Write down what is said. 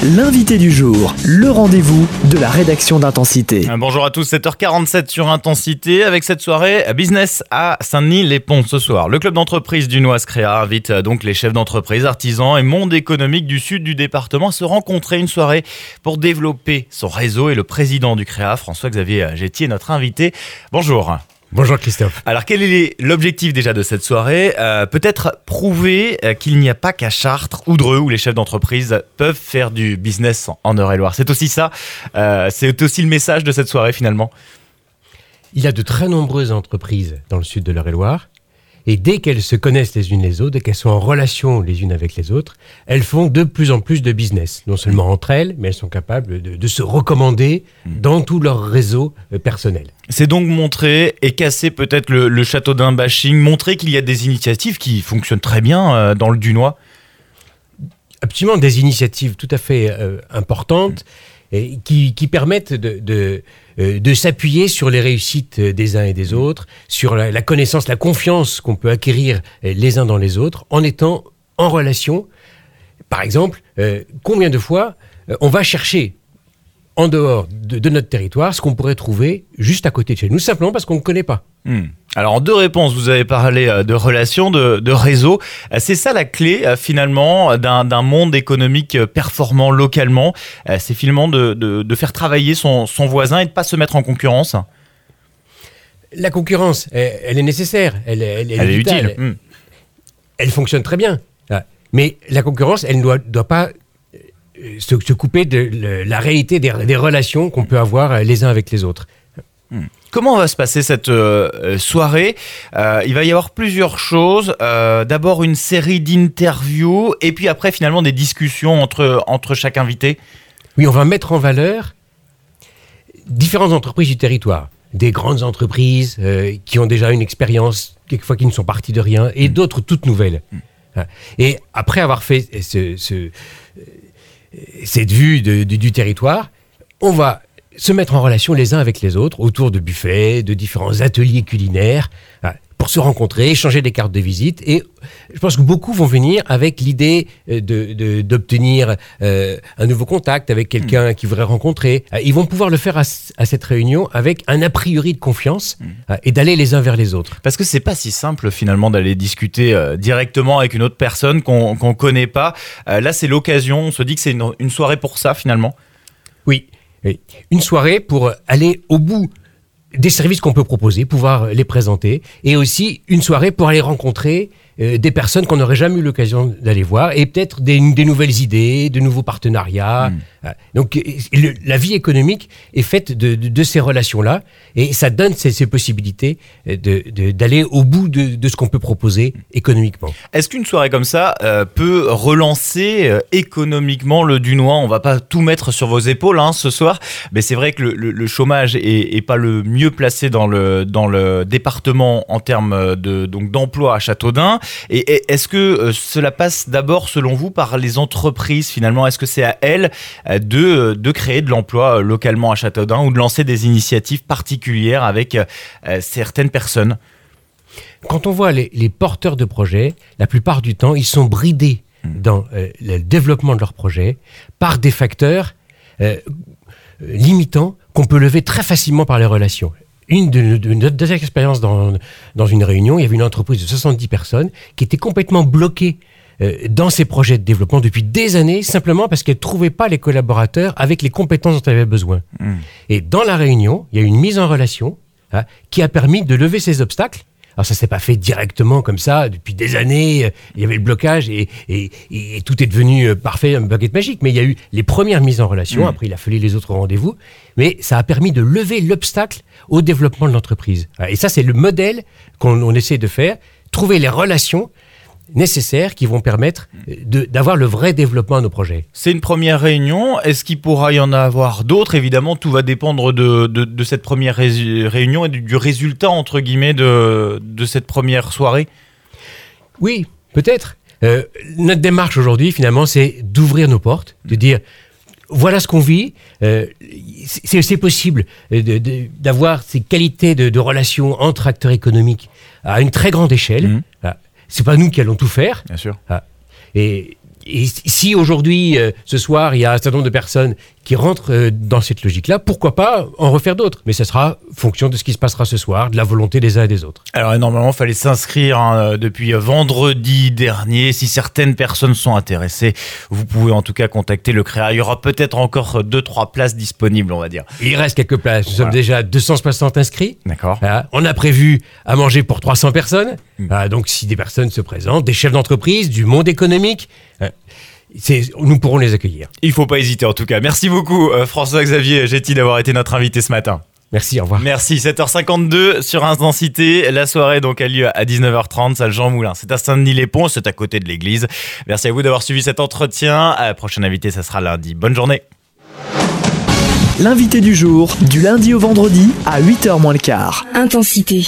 L'invité du jour, le rendez-vous de la rédaction d'Intensité. Bonjour à tous, 7h47 sur Intensité avec cette soirée business à Saint-Denis-les-Ponts ce soir. Le club d'entreprise du Noise-Créa invite donc les chefs d'entreprise, artisans et monde économique du sud du département à se rencontrer une soirée pour développer son réseau. Et le président du Créa, François-Xavier Gettier, est notre invité. Bonjour. Bonjour Christophe. Alors quel est l'objectif déjà de cette soirée ? Peut-être prouver qu'il n'y a pas qu'à Chartres ou Dreux où les chefs d'entreprise peuvent faire du business en Eure-et-Loire. C'est aussi ça, c'est aussi le message de cette soirée finalement. Il y a de très nombreuses entreprises dans le sud de l'Eure-et-Loire et dès qu'elles se connaissent les unes les autres, dès qu'elles sont en relation les unes avec les autres, elles font de plus en plus de business. Non seulement entre elles, mais elles sont capables de se recommander dans tout leur réseau personnel. C'est donc montrer et casser peut-être le Châteaudun bashing, montrer qu'il y a des initiatives qui fonctionnent très bien dans le Dunois. Absolument, des initiatives tout à fait importantes et qui permettent de s'appuyer sur les réussites des uns et des autres, sur la connaissance, la confiance qu'on peut acquérir les uns dans les autres en étant en relation. Par exemple, combien de fois on va chercher en dehors de notre territoire ce qu'on pourrait trouver juste à côté de chez nous, simplement parce qu'on ne connaît pas. Alors en deux réponses, vous avez parlé de relations, de réseau. C'est ça la clé finalement d'un monde économique performant localement. C'est finalement de faire travailler son voisin et de ne pas se mettre en concurrence. La concurrence, elle est nécessaire, elle est vitale. Utile. Elle fonctionne très bien. Mais la concurrence, elle ne doit pas se couper de la réalité des relations qu'on peut avoir les uns avec les autres. Comment va se passer cette soirée ? Il va y avoir plusieurs choses. D'abord une série d'interviews et puis après finalement des discussions entre chaque invité. Oui, on va mettre en valeur différentes entreprises du territoire. Des grandes entreprises qui ont déjà une expérience, quelquefois qui ne sont parties de rien, et d'autres toutes nouvelles. Et après avoir fait cette vue du territoire, on va se mettre en relation les uns avec les autres autour de buffets, de différents ateliers culinaires, pour se rencontrer, échanger des cartes de visite. Et je pense que beaucoup vont venir avec l'idée d'obtenir un nouveau contact avec quelqu'un qu'ils voudraient rencontrer. Ils vont pouvoir le faire à cette réunion avec un a priori de confiance et d'aller les uns vers les autres. Parce que c'est pas si simple finalement d'aller discuter directement avec une autre personne qu'on connaît pas. Là, c'est l'occasion. On se dit que c'est une soirée pour ça finalement. Oui. Une soirée pour aller au bout des services qu'on peut proposer, pouvoir les présenter, et aussi une soirée pour aller rencontrer des personnes qu'on n'aurait jamais eu l'occasion d'aller voir, et peut-être des nouvelles idées, de nouveaux partenariats. Donc la vie économique est faite de ces relations-là, et ça donne ces possibilités d'aller au bout de ce qu'on peut proposer économiquement. Est-ce qu'une soirée comme ça peut relancer économiquement le Dunois ? On va pas tout mettre sur vos épaules ce soir, mais c'est vrai que le chômage est pas le mieux placé dans le département en termes d'emploi à Châteaudun. Et est-ce que cela passe d'abord, selon vous, par les entreprises finalement ? Est-ce que c'est à elles de créer de l'emploi localement à Châteaudun ou de lancer des initiatives particulières avec certaines personnes ? Quand on voit les porteurs de projets, la plupart du temps, ils sont bridés dans le développement de leurs projets par des facteurs limitants qu'on peut lever très facilement par les relations. Une de nos expériences dans une réunion, il y avait une entreprise de 70 personnes qui était complètement bloquée dans ses projets de développement depuis des années, simplement parce qu'elle ne trouvait pas les collaborateurs avec les compétences dont elle avait besoin. Et dans la réunion, il y a eu une mise en relation qui a permis de lever ces obstacles. Alors ça ne s'est pas fait directement comme ça, depuis des années, il y avait le blocage et tout est devenu parfait, un baguette magique. Mais il y a eu les premières mises en relation, après il a fallu les autres rendez-vous, mais ça a permis de lever l'obstacle au développement de l'entreprise. Et ça, c'est le modèle qu'on essaie de faire, trouver les relations nécessaires qui vont permettre d'avoir le vrai développement à nos projets. C'est une première réunion. Est-ce qu'il pourra y en avoir d'autres ? Évidemment, tout va dépendre de cette première réunion et du résultat, entre guillemets, de cette première soirée. Oui, peut-être. Notre démarche aujourd'hui, finalement, c'est d'ouvrir nos portes, de dire voilà ce qu'on vit, c'est possible d'avoir ces qualités de relations entre acteurs économiques à une très grande échelle. C'est pas nous qui allons tout faire. Bien sûr. Et Et si aujourd'hui, ce soir, il y a un certain nombre de personnes qui rentrent dans cette logique-là, pourquoi pas en refaire d'autres? Mais ça sera fonction de ce qui se passera ce soir, de la volonté des uns et des autres. Alors normalement, il fallait s'inscrire depuis vendredi dernier. Si certaines personnes sont intéressées, vous pouvez en tout cas contacter le CREA. Il y aura peut-être encore 2-3 places disponibles, on va dire. Il reste quelques places. Nous sommes déjà 260 inscrits. D'accord. Voilà. On a prévu à manger pour 300 personnes. Voilà. Donc si des personnes se présentent, des chefs d'entreprise, du monde économique, nous pourrons les accueillir. Il ne faut pas hésiter en tout cas. Merci beaucoup François-Xavier Jetti d'avoir été notre invité ce matin. Merci, au revoir. Merci, 7h52 sur Intensité. La soirée donc a lieu à 19h30, salle Jean Moulin. C'est à Saint-Denis-les-Ponts, c'est à côté de l'église. Merci à vous d'avoir suivi cet entretien. Prochain invité, ça sera lundi. Bonne journée. L'invité du jour, du lundi au vendredi à 8h moins le quart. Intensité.